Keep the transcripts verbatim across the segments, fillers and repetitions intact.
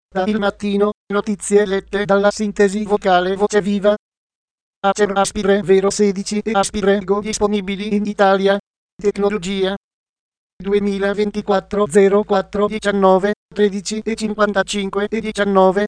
Da Il Mattino, notizie lette dalla sintesi vocale Voce Viva. Acer Aspire Vero sedici e Aspire Go disponibili in Italia. Tecnologia. duemilaventiquattro zero quattro diciannove tredici e cinquantacinque e diciannove.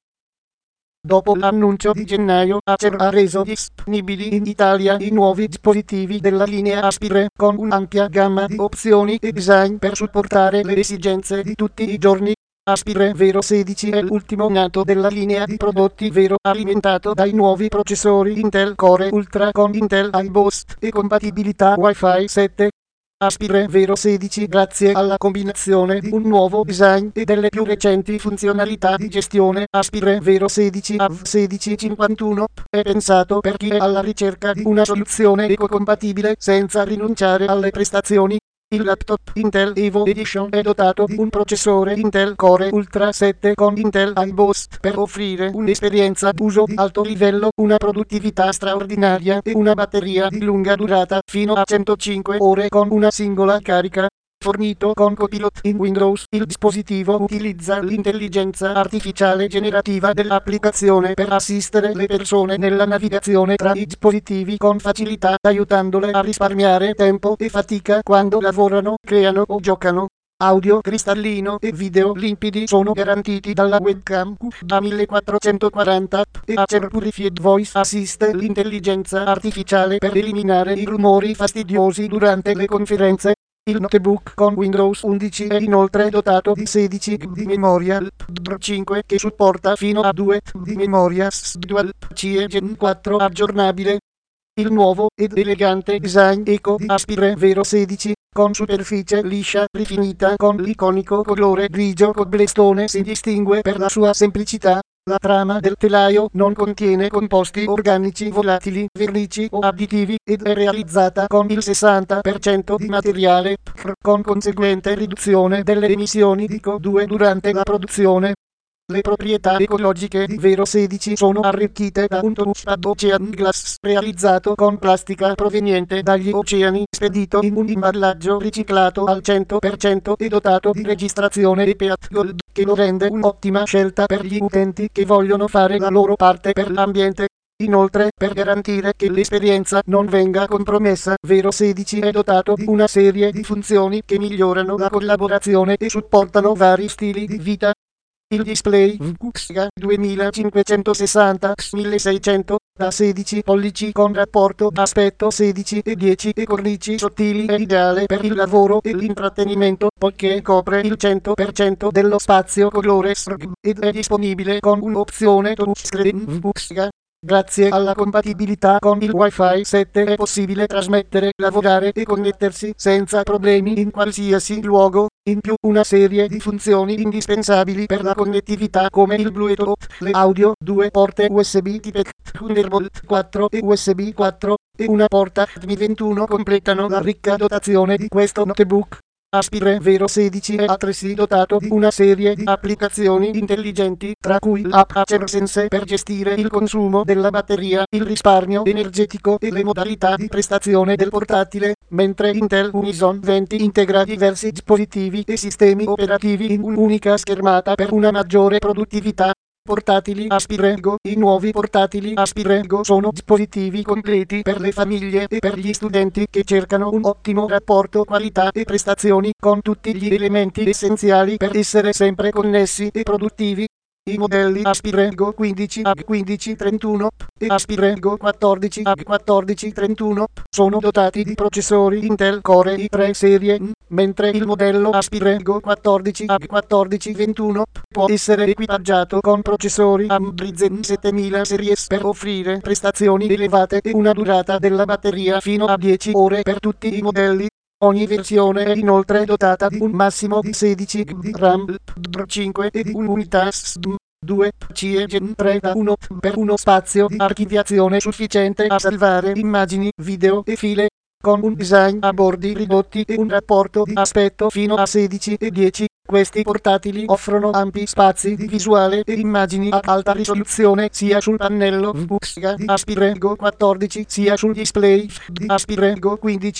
Dopo l'annuncio di gennaio, Acer ha reso disponibili in Italia i nuovi dispositivi della linea Aspire, con un'ampia gamma di opzioni e design per supportare le esigenze di tutti i giorni. Aspire Vero sedici è l'ultimo nato della linea di prodotti Vero, alimentato dai nuovi processori Intel Core Ultra con Intel iBoost e compatibilità Wi-Fi sette. Aspire Vero sedici, grazie alla combinazione di un nuovo design e delle più recenti funzionalità di gestione Aspire Vero sedici A V sedici cinquantuno, è pensato per chi è alla ricerca di una soluzione ecocompatibile senza rinunciare alle prestazioni. Il laptop Intel Evo Edition è dotato di un processore Intel Core Ultra sette con Intel iBoost per offrire un'esperienza d'uso di alto livello, una produttività straordinaria e una batteria di lunga durata fino a centocinque ore con una singola carica. Fornito con Copilot in Windows, il dispositivo utilizza l'intelligenza artificiale generativa dell'applicazione per assistere le persone nella navigazione tra i dispositivi con facilità, aiutandole a risparmiare tempo e fatica quando lavorano, creano o giocano. Audio cristallino e video limpidi sono garantiti dalla webcam Q A millequattrocentoquaranta e Acer Purified Voice assiste l'intelligenza artificiale per eliminare i rumori fastidiosi durante le conferenze. Il notebook con Windows undici è inoltre dotato di sedici giga di memoria L P D R cinque che supporta fino a due terabyte di memoria S D Dual C E Gen quattro aggiornabile. Il nuovo ed elegante design eco di Aspire Vero sedici, con superficie liscia rifinita con l'iconico colore grigio cobblestone, si distingue per la sua semplicità. La trama del telaio non contiene composti organici volatili, vernici o additivi ed è realizzata con il sessanta per cento di materiale P C R, con conseguente riduzione delle emissioni di C O due durante la produzione. Le proprietà ecologiche di Vero sedici sono arricchite da un touchpad Ocean Glass realizzato con plastica proveniente dagli oceani, spedito in un imballaggio riciclato al cento per cento e dotato di registrazione E P A T Gold, che lo rende un'ottima scelta per gli utenti che vogliono fare la loro parte per l'ambiente. Inoltre, per garantire che l'esperienza non venga compromessa, Vero sedici è dotato di una serie di funzioni che migliorano la collaborazione e supportano vari stili di vita. Il display V Q X H duemilacinquecentosessanta x milleseicento da sedici pollici con rapporto aspetto sedici e dieci e cornici sottili è ideale per il lavoro e l'intrattenimento, poiché copre il cento per cento dello spazio colore S R G B ed è disponibile con un'opzione touchscreen V Q X H. Grazie alla compatibilità con il Wi-Fi sette è possibile trasmettere, lavorare e connettersi senza problemi in qualsiasi luogo. In più, una serie di funzioni indispensabili per la connettività come il Bluetooth, le audio, due porte U S B Type Thunderbolt quattro e U S B quattro e una porta H D M I ventuno completano la ricca dotazione di questo notebook. Aspire Vero sedici è altresì dotato di una serie di applicazioni intelligenti, tra cui l'app Acer Sense per gestire il consumo della batteria, il risparmio energetico e le modalità di prestazione del portatile, mentre Intel Unison venti integra diversi dispositivi e sistemi operativi in un'unica schermata per una maggiore produttività. Portatili Aspire Go. I nuovi portatili Aspire Go sono dispositivi completi per le famiglie e per gli studenti che cercano un ottimo rapporto qualità e prestazioni, con tutti gli elementi essenziali per essere sempre connessi e produttivi. I modelli Aspire Go quindici A G quindici trentuno P e Aspire Go quattordici A G quattordici trentuno P sono dotati di processori Intel Core i tre serie N, mentre il modello Aspire Go quattordici A G quattordici ventuno P può essere equipaggiato con processori A M D Ryzen settemila series per offrire prestazioni elevate e una durata della batteria fino a dieci ore per tutti i modelli. Ogni versione è inoltre dotata di un massimo di sedici giga di RAM L P D R cinque e di un'unità S D M due C E Gen tre da uno per uno spazio di archiviazione sufficiente a salvare immagini, video e file, con un design a bordi ridotti e un rapporto di aspetto fino a sedici e dieci. Questi portatili offrono ampi spazi di visuale e immagini ad alta risoluzione sia sul pannello V Q X H di Aspire Go quattordici sia sul display di Aspire Go quindici.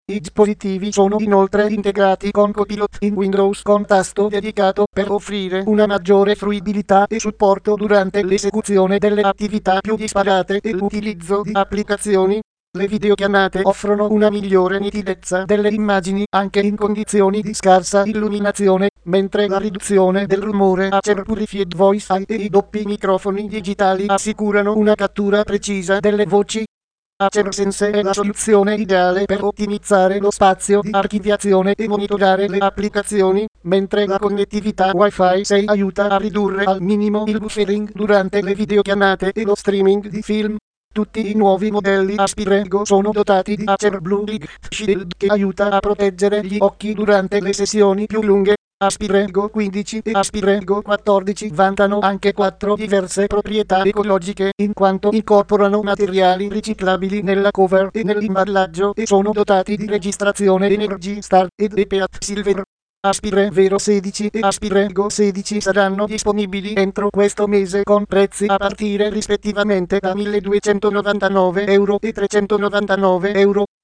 I dispositivi sono inoltre integrati con Copilot in Windows con tasto dedicato per offrire una maggiore fruibilità e supporto durante l'esecuzione delle attività più disparate e l'utilizzo di applicazioni. Le videochiamate offrono una migliore nitidezza delle immagini anche in condizioni di scarsa illuminazione, mentre la riduzione del rumore Acer Purified Voice e i doppi microfoni digitali assicurano una cattura precisa delle voci. Acer Sense è la soluzione ideale per ottimizzare lo spazio di archiviazione e monitorare le applicazioni, mentre la connettività Wi-Fi sei aiuta a ridurre al minimo il buffering durante le videochiamate e lo streaming di film. Tutti i nuovi modelli Aspirego sono dotati di Acer Blue Light Shield che aiuta a proteggere gli occhi durante le sessioni più lunghe. Aspirego quindici e Aspirego quattordici vantano anche quattro diverse proprietà ecologiche, in quanto incorporano materiali riciclabili nella cover e nell'imballaggio e sono dotati di registrazione Energy Star ed E P A Silver. Aspirevero sedici e Aspirego sedici saranno disponibili entro questo mese con prezzi a partire rispettivamente da milleduecentonovantanove euro e trecentonovantanove euro.